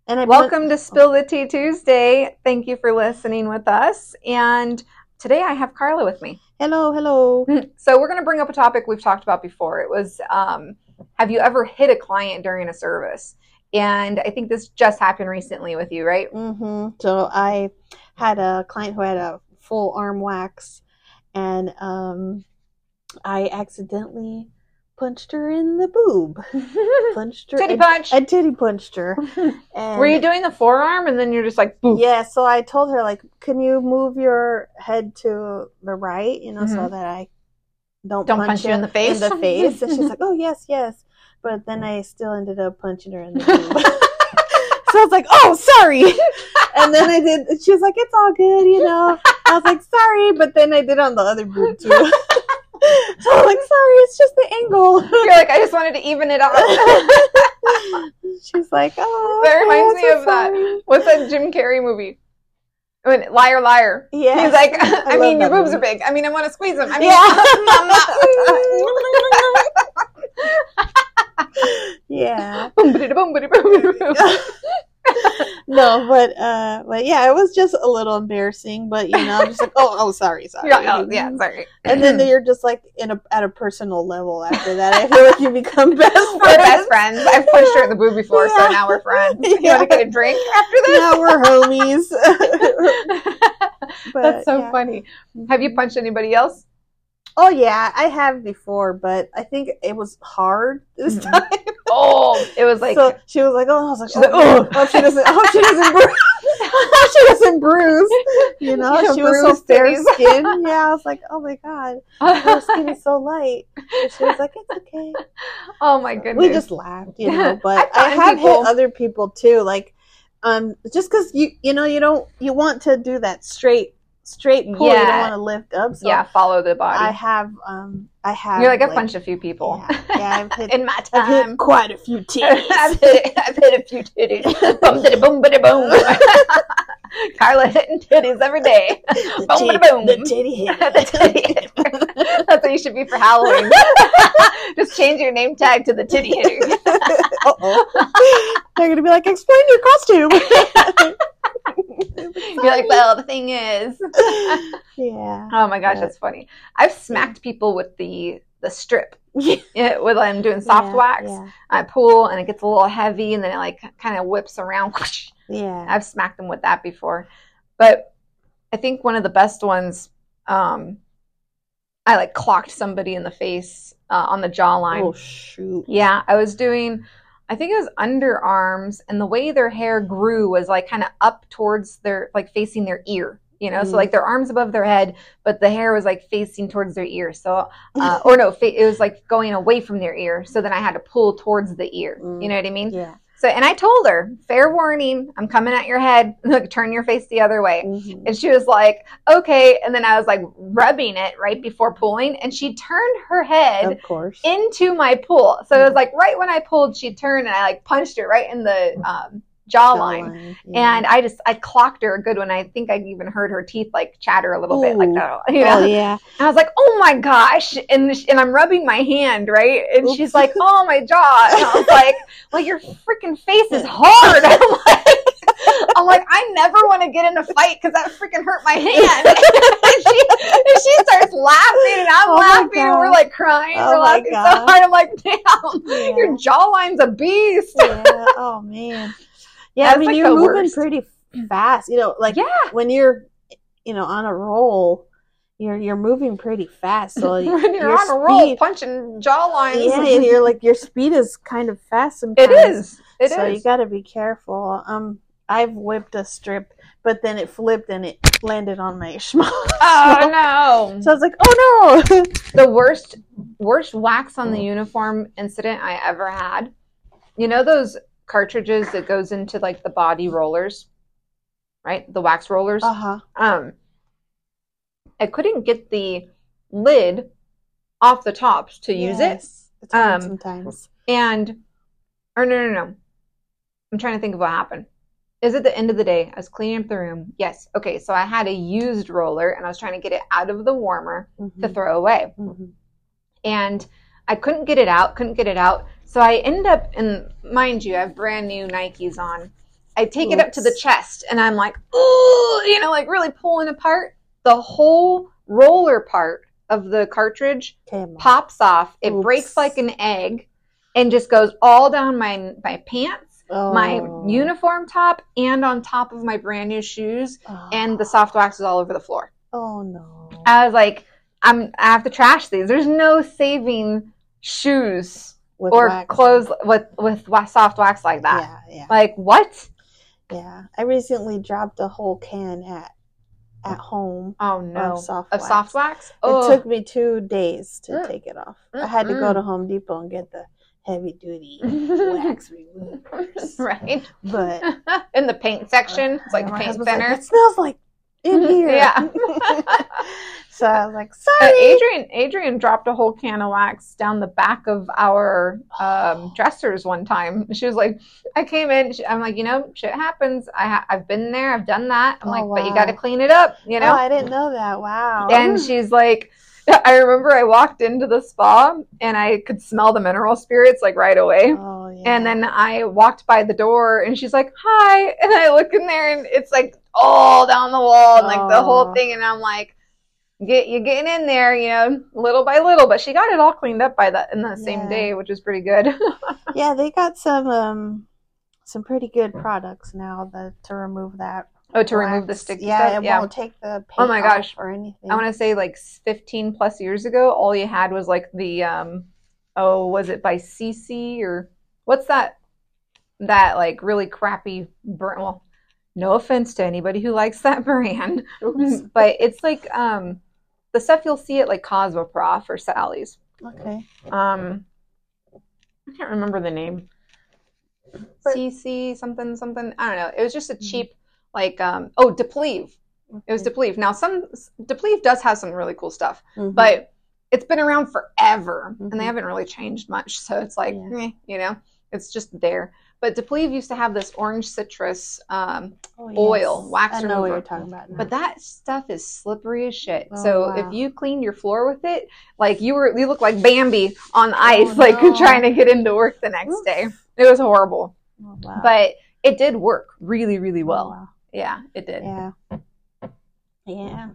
And Welcome to Spill the Tea Tuesday. Thank you for listening with us. And today I have Carla with me. Hello. So we're going to bring up a topic we've talked about before. It was, have you ever hit a client during a service? And I think this just happened recently with you, right? Mm-hmm. So I had a client who had a full arm wax, and I accidentally punched her in the boob. Punched her. Titty punch. I titty punched her. And were you doing the forearm and then you're just like, boop? Yeah, so I told her, like, can you move your head to the right, so that I don't punch you in the face? And she's like, oh, yes. But then I still ended up punching her in the boob. So I was like, oh, sorry. And then I did. She was like, it's all good, I was like, sorry. But then I did on the other boob, too. So I'm like, sorry, it's just the angle. You're like, I just wanted to even it out. She's like, oh. That reminds me of that. What's that Jim Carrey movie? Liar, liar. Yeah. He's like, I mean, your boobs are big. I mean, I want to squeeze them. I mean, yeah. Yeah. No, but yeah, it was just a little embarrassing. But I'm just like, oh, sorry. Yeah, sorry. And then you're just like at a personal level after that. I feel like you become best friends. We're best friends. I've punched her in the boob before, so now we're friends. You want to get a drink after this? Now we're homies. That's so funny. Have you punched anybody else? Oh yeah, I have before, but I think it was hard this time. Oh, it was like, so she was like, oh, I was like, oh, she doesn't bruise. She doesn't bruise. She was so fair skinned. Yeah, I was like, oh my god, her skin is so light. And she was like, it's okay. Oh my goodness. We just laughed, But I have hit other people too, like, just because you want to do that straight pull. Yeah. You don't want to lift up. So follow the body. I have. You're like, I've punched a few people. Yeah, I've hit in my time. I've hit quite a few titties. I've hit a few titties. Boom, diddy, boom, bitty, boom. Carla hitting titties every day. Boom, bitty, boom. The titty hit. The titty hitter. That's what you should be for Halloween. Just change your name tag to the titty hitter. Uh-oh. They're gonna be like, explain your costume. You're like, well, the thing is. Yeah. Oh my gosh, that's funny. I've smacked people with the strip. When I'm doing soft wax. Yeah. I pull and it gets a little heavy and then it like kind of whips around. Yeah. I've smacked them with that before. But I think one of the best ones, I like clocked somebody in the face on the jawline. Oh, shoot. Yeah, I was doing, I think it was underarms, and the way their hair grew was like kind of up towards their, like facing their ear, so like their arms above their head, but the hair was like facing towards their ear. So, it was like going away from their ear. So then I had to pull towards the ear. You know what I mean? Yeah. So, and I told her, fair warning, I'm coming at your head. Look, turn your face the other way. Mm-hmm. And she was like, okay. And then I was like rubbing it right before pulling. And she turned her head of course into my pull. So it was like right when I pulled, she turned and I like punched her right in the jawline. Yeah. And I clocked her a good one. I think I even heard her teeth like chatter a little bit like that. Oh, yeah. And I was like, oh my gosh. And I'm rubbing my hand, right? And she's like, oh my jaw. And I was like, well, your freaking face is hard. I'm like, I never want to get in a fight because that freaking hurt my hand. and she starts laughing and I'm laughing and we're like crying. We're laughing so hard. I'm like, damn, your jawline's a beast. Yeah. Oh man. Yeah, I mean, you're moving pretty fast. When you're, on a roll, you're moving pretty fast. So when you're on a roll, punching jawlines. Yeah, and you're like, your speed is kind of fast sometimes. It is. So you got to be careful. I've whipped a strip, but then it flipped and it landed on my schmuck. Oh no! So I was like, oh no! The worst wax on the uniform incident I ever had. Those cartridges that goes into like the body rollers, right? The wax rollers. I couldn't get the lid off the tops to use it. It's hard sometimes. Or no. I'm trying to think of what happened. Is it the end of the day? I was cleaning up the room. Yes. Okay. So I had a used roller and I was trying to get it out of the warmer to throw away. And I couldn't get it out. So I ended up, and mind you, I have brand new Nikes on. I take it up to the chest, and I'm like, ooh, you know, like really pulling apart. The whole roller part of the cartridge pops off. It breaks like an egg and just goes all down my pants, my uniform top, and on top of my brand new shoes, and the soft wax is all over the floor. Oh no. I was like, I have to trash these. There's no saving shoes with or wax. Clothes with soft wax like that. Yeah. Like what? Yeah. I recently dropped a whole can at home. Oh no. Of soft wax? It took me 2 days to take it off. I had to go to Home Depot and get the heavy duty wax removers. Right. But in the paint section, it's like paint thinner. Like, it smells like in here. Yeah. So I was like, sorry. Adrian dropped a whole can of wax down the back of our dressers one time. She was like, I came in, I'm like, you know, shit happens. I've been there, I've done that. I'm like, wow. But you got to clean it up, you know? Oh, I didn't know that. Wow. And she's like, I remember I walked into the spa and I could smell the mineral spirits like right away. Oh, yeah. And then I walked by the door and she's like, hi. And I look in there and it's like all down the wall and like the whole thing. And I'm like, you're getting in there, you know, little by little. But she got it all cleaned up in the same day, which is pretty good. Yeah, they got some pretty good products now to remove that. Oh, to wax. Remove the sticky stuff? Yeah, it won't take the paint off or anything. I want to say like 15 plus years ago, all you had was like the, was it by CC or what's that like really crappy brand? Well, no offense to anybody who likes that brand, but it's like the stuff you'll see at like Cosmoprof or Sally's. Okay. I can't remember the name. CC something. I don't know. It was just a cheap like Depleve. Okay. It was Depleve. Now Depleve does have some really cool stuff, but it's been around forever and they haven't really changed much. So it's like, you know, it's just there. But Depleve used to have this orange citrus oil, wax remover. I know what you're talking about now. But that stuff is slippery as shit. So if you cleaned your floor with it, like you look like Bambi on ice, trying to get into work the next day. It was horrible. Oh, wow. But it did work really, really well. Oh, wow. Yeah, it did. Yeah. Yeah.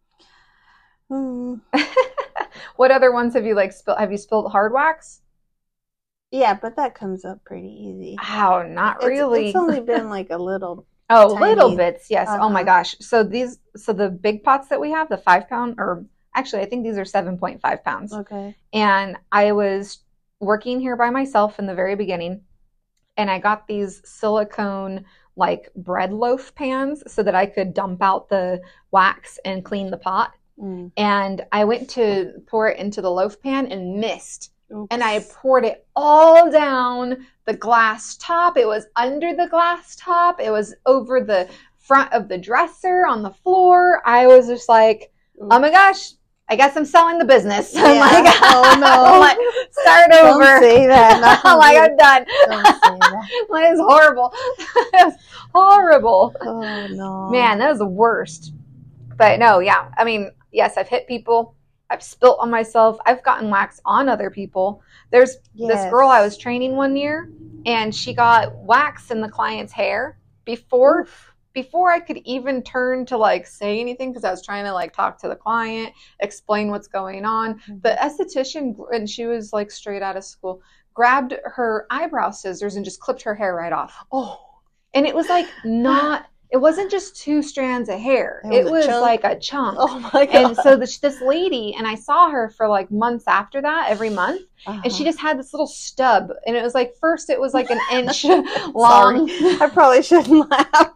What other ones have you spilled? Have you spilled hard wax? Yeah, but that comes up pretty easy. Oh, not really. It's only been like a little. Little bits, yes. Oh my gosh. So the big pots that we have, the 5 pound, or actually I think these are 7.5 pounds. Okay. And I was working here by myself in the very beginning, and I got these silicone like bread loaf pans so that I could dump out the wax and clean the pot. And I went to pour it into the loaf pan and missed. Oops. And I poured it all down the glass top. It was under the glass top. It was over the front of the dresser on the floor. I was just like, oh my gosh, I guess I'm selling the business. Yeah. I'm like, oh no. I'm like, start over. Don't say that. I'm like, I'm done. Don't say that. Like, it's horrible. It was horrible. Oh no. Man, that was the worst. But no, yeah. I mean, yes, I've hit people. I've spilt on myself. I've gotten wax on other people. There's this girl I was training one year, and she got wax in the client's hair before I could even turn to like say anything, because I was trying to like talk to the client, explain what's going on. The esthetician, and she was like straight out of school, grabbed her eyebrow scissors and just clipped her hair right off. Oh, and it was like not. It wasn't just 2 strands of hair. It was like a chunk. Oh my God. And so this lady, and I saw her for like months after that, every month, and she just had this little stub. And it was like, first it was like an inch long. Sorry. I probably shouldn't laugh.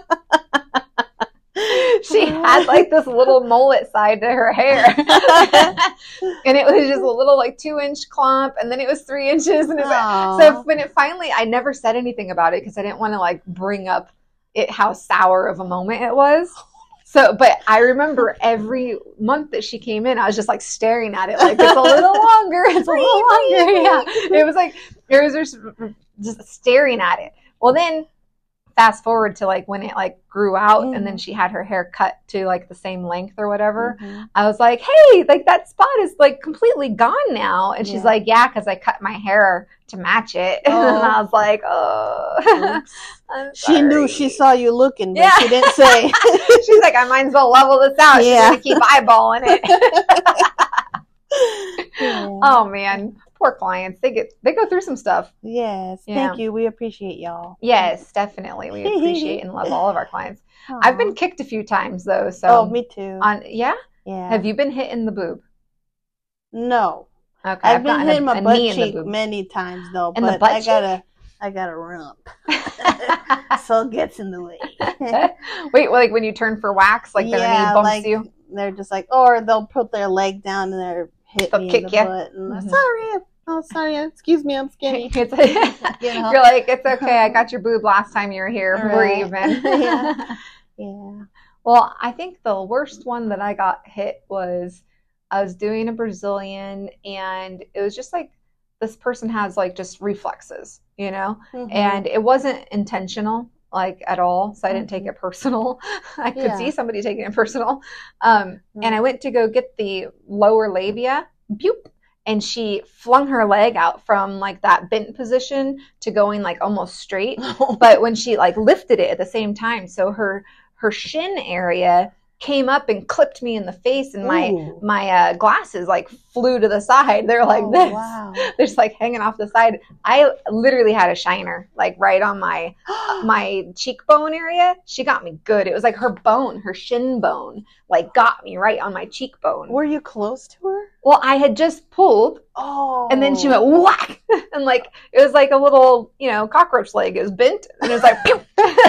She had like this little mullet side to her hair. And it was just a little like 2-inch clump, and then it was 3 inches. And so when it finally, I never said anything about it because I didn't want to like bring up how sour of a moment it was. So, but I remember every month that she came in, I was just like staring at it, like it's a little longer, it's a little longer. Yeah, it was just staring at it. Well, then fast forward to like when it like grew out and Mm-hmm. then she had her hair cut to like the same length or whatever. Mhm. I was like, hey, like that spot is like completely gone now. And she's Yeah. like, yeah, because I cut my hair to match it. And Oh. I was like, oh, Oops. I'm She knew. sorry. She saw you looking, but Yeah. she didn't say. She's like, I might as well level this out. Yeah. She's gonna keep eyeballing it. Yeah. Oh man, poor clients. They go through some stuff. Yes. Yeah. Thank you. We appreciate y'all. Yes, definitely. We appreciate and love all of our clients. Aw. I've been kicked a few times though. So Oh, me too. yeah. Yeah. Have you been hit in the boob? No. Okay, I've been hit in my butt knee in the cheek boob. many times though, In the but butt I got a rump. So it gets in the way. Wait, like when you turn for wax, like their knee bumps like you? they're just like, or they'll put their leg down and they'll hit They'll me kick in the ya. butt. And Mhm. sorry, excuse me, I'm skinny. It's- You know? You're like, it's okay. I got your boob last time you were here. We're Right. even. Yeah. Yeah. Well, I think the worst one that I got hit was I was doing a Brazilian, and it was just like this person has like just reflexes, you know, Mhm. and it wasn't intentional like at all, so I didn't take it personal. I could Yeah. see somebody taking it personal, and I went to go get the lower labia, boop, and she flung her leg out from like that bent position to going like almost straight. But when she like lifted it at the same time, so her shin area came up and clipped me in the face, and Ooh. my glasses like flew to the side. They're like Oh, this. wow. They're just like hanging off the side. I literally had a shiner like right on my cheekbone area. She got me good. It was like her shin bone, like got me right on my cheekbone. Were you close to her? Well, I had just pulled, Oh. and then she went whack, and like it was like a little, cockroach leg. It was bent, and it was like, pew!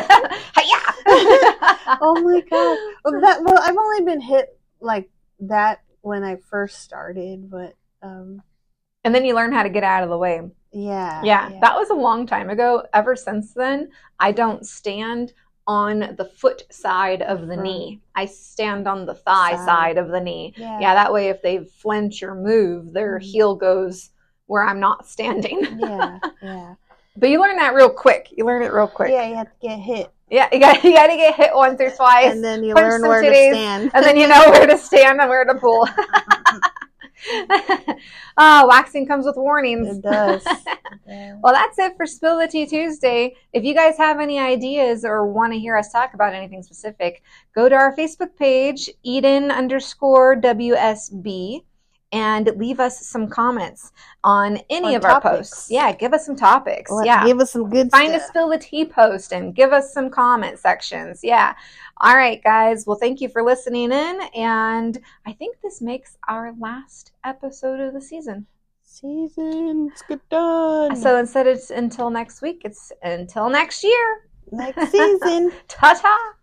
Hi-ya! Oh my god. Well, I've only been hit like that when I first started, but And then you learn how to get out of the way. yeah. That was a long time ago. Ever since then, I don't stand on the foot side of the knee. I stand on the thigh side of the knee. Yeah, that way if they flinch or move, their heel goes where I'm not standing. Yeah. But you learn that real quick. You learn it real quick. Yeah, you have to get hit. Yeah, you got to get hit once or twice. And then you punch learn some where to titties, stand. And then you know where to stand and where to pull. Oh, waxing comes with warnings. It does. Well, that's it for Spill the Tea Tuesday. If you guys have any ideas or want to hear us talk about anything specific, go to our Facebook page, Eden_WSB, and leave us some comments on any of our posts. Yeah, give us some topics. Give us some good Find a stuff. Spill the Tea post and give us some comment sections. Yeah. All right, guys. Well, thank you for listening in. And I think this makes our last episode of the season. Season's good done. So instead of until next week, it's until next year. Next season. Ta-ta.